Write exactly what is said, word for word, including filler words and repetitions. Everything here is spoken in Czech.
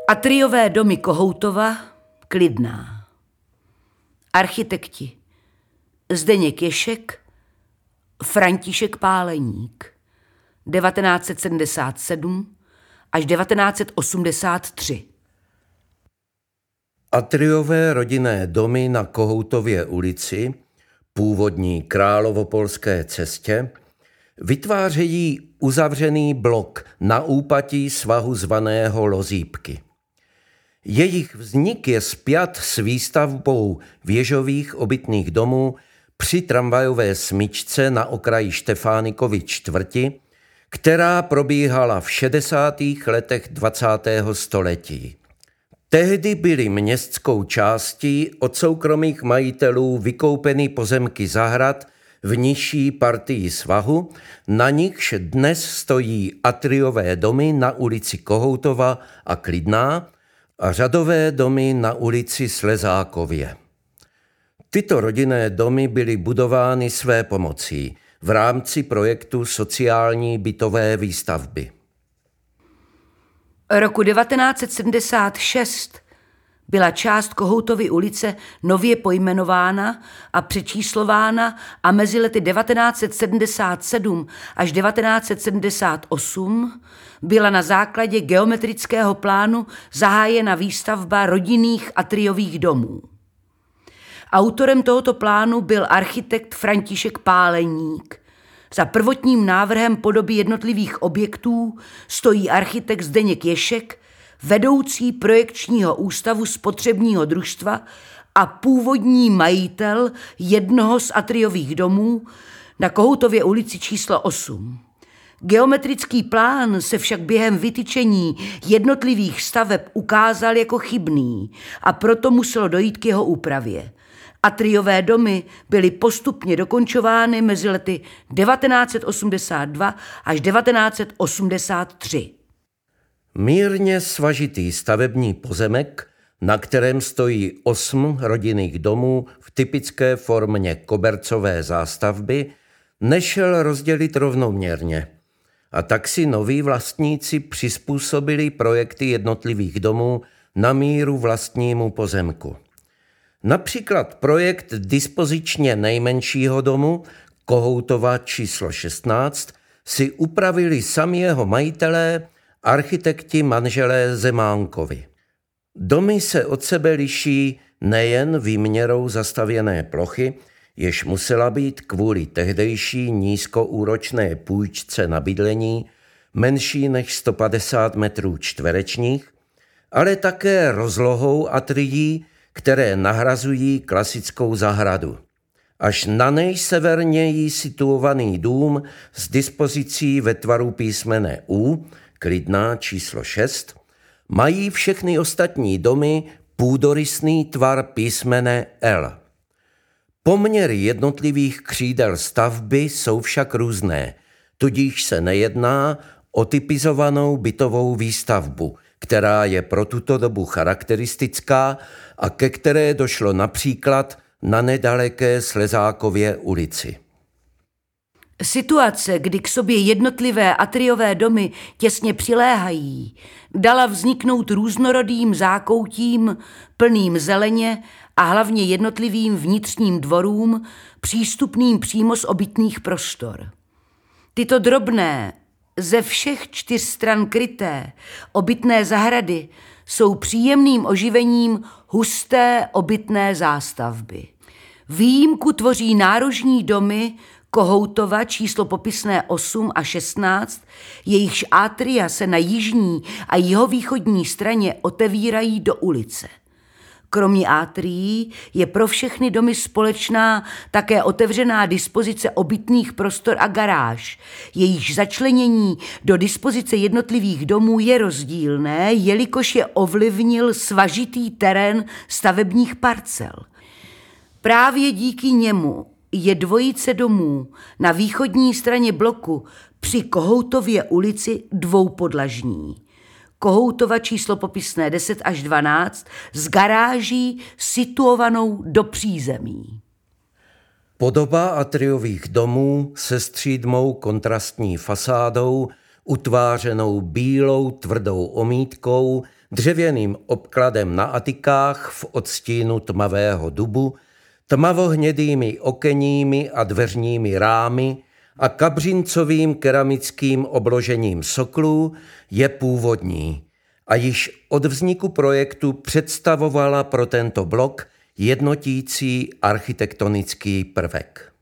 Atriové domy Kohoutova, Klidná. Architekti Zdeněk Ješek, František Páleník, devatenáct set sedmdesát sedm až devatenáct set osmdesát tři. Atriové rodinné domy na Kohoutově ulici, původní Královopolské cestě, vytvářejí uzavřený blok na úpatí svahu zvaného Lozípky. Jejich vznik je spjat s výstavbou věžových obytných domů při tramvajové smyčce na okraji Štefánikovy čtvrti, která probíhala v šedesátých letech dvacátého století. Tehdy byly městskou částí od soukromých majitelů vykoupeny pozemky zahrad v nižší partii svahu, na nichž dnes stojí atriové domy na ulici Kohoutova a Klidná a řadové domy na ulici Slezákově. Tyto rodinné domy byly budovány své pomocí v rámci projektu sociální bytové výstavby. Roku devatenáct set sedmdesát šest byla část Kohoutovy ulice nově pojmenována a přečíslována a mezi lety devatenáct set sedmdesát sedm až devatenáct set sedmdesát osm byla na základě geometrického plánu zahájena výstavba rodinných atriových domů. Autorem tohoto plánu byl architekt František Páleník. Za prvotním návrhem podoby jednotlivých objektů stojí architekt Zdeněk Ješek, vedoucí projekčního ústavu spotřebního družstva a původní majitel jednoho z atriových domů na Kohoutově ulici číslo osm. Geometrický plán se však během vytyčení jednotlivých staveb ukázal jako chybný a proto muselo dojít k jeho úpravě. Atriové domy byly postupně dokončovány mezi lety devatenáct set osmdesát dva až devatenáct set osmdesát tři. Mírně svažitý stavební pozemek, na kterém stojí osm rodinných domů v typické formě kobercové zástavby, nešel rozdělit rovnoměrně. A tak si noví vlastníci přizpůsobili projekty jednotlivých domů na míru vlastnímu pozemku. Například projekt dispozičně nejmenšího domu, Kohoutova číslo šestnáct, si upravili sami jeho majitelé, architekti manželé Zemánkovi. Domy se od sebe liší nejen výměrou zastavěné plochy, jež musela být kvůli tehdejší nízkoúročné půjčce na bydlení menší než sto padesát metrů čtverečních, ale také rozlohou atrií, které nahrazují klasickou zahradu. Až na nejseverněji situovaný dům s dispozicí ve tvaru písmene U, Klidná číslo šest, mají všechny ostatní domy půdorysný tvar písmene L. Poměry jednotlivých křídel stavby jsou však různé, tudíž se nejedná o typizovanou bytovou výstavbu, která je pro tuto dobu charakteristická a ke které došlo například na nedaleké Slezákově ulici. Situace, kdy k sobě jednotlivé atriové domy těsně přiléhají, dala vzniknout různorodým zákoutím, plným zeleně a hlavně jednotlivým vnitřním dvorům, přístupným přímo z obytných prostor. Tyto drobné, ze všech čtyř stran kryté, obytné zahrady jsou příjemným oživením husté obytné zástavby. Výjimku tvoří nárožní domy Kohoutova číslo popisné osm a šestnáct, jejichž atria se na jižní a jihovýchodní straně otevírají do ulice. Kromě atrií je pro všechny domy společná také otevřená dispozice obytných prostor a garáž. Jejíž začlenění do dispozice jednotlivých domů je rozdílné, jelikož je ovlivnil svažitý terén stavebních parcel. Právě díky němu je dvojice domů na východní straně bloku při Kohoutově ulici dvoupodlažní. Kohoutova číslo popisné deset až dvanáct s garáží situovanou do přízemí. Podoba atriových domů se střídmou kontrastní fasádou, utvářenou bílou tvrdou omítkou, dřevěným obkladem na atikách v odstínu tmavého dubu, tmavohnědými okenními a dveřními rámy a kabřincovým keramickým obložením soklů, je původní a již od vzniku projektu představovala pro tento blok jednotící architektonický prvek.